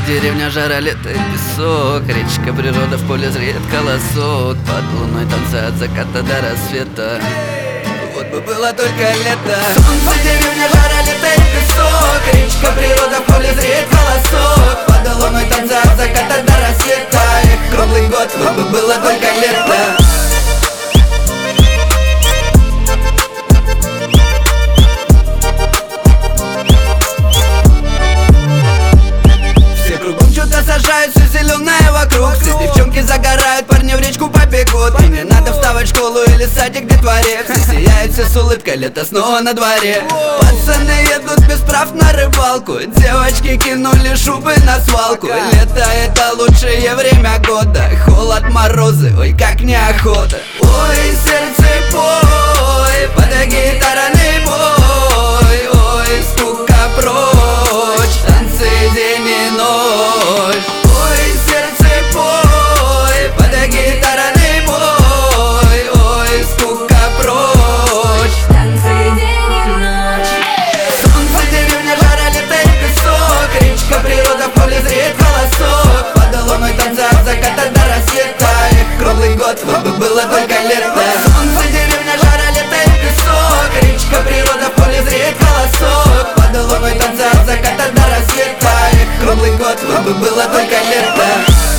деревня, жара, лето и песок, речка, природа, в поле зреет колосок, под луной танцы от заката до рассвета. Вот бы было только лето. Солнце, деревня, жара, лето и песок, речка, природа, в поле зреет колосок, под луной танцы от заката до рассвета. Эх, круглый год, вот бы было только лето. Сажают все зеленое вокруг, все девчонки загорают, парни в речку побегут. И не надо вставать в школу или садик, где дворе. Все сияют, все с улыбкой, лето снова на дворе. Пацаны едут без прав на рыбалку, девочки кинули шубы на свалку. Лето это лучшее время года, холод, морозы, ой как неохота. Ой, сердце пой, под гитарный бой. Ой, скука прочь, танцы день и ночь. Ой, сердце пой, под гитарный бой. Ой, скука прочь, танцы день и ночь. Солнце, деревня, жара, лето и песок, речка, природа, в поле зреет колосок, под луной танцы от заката до рассвета. Эх, круглый год, вот бы было только лето. Солнце, деревня, жара, лето и песок, речка, природа, в поле зреет колосок, под луной танцы от заката до рассвета. Эх, круглый год, вот бы было только лето.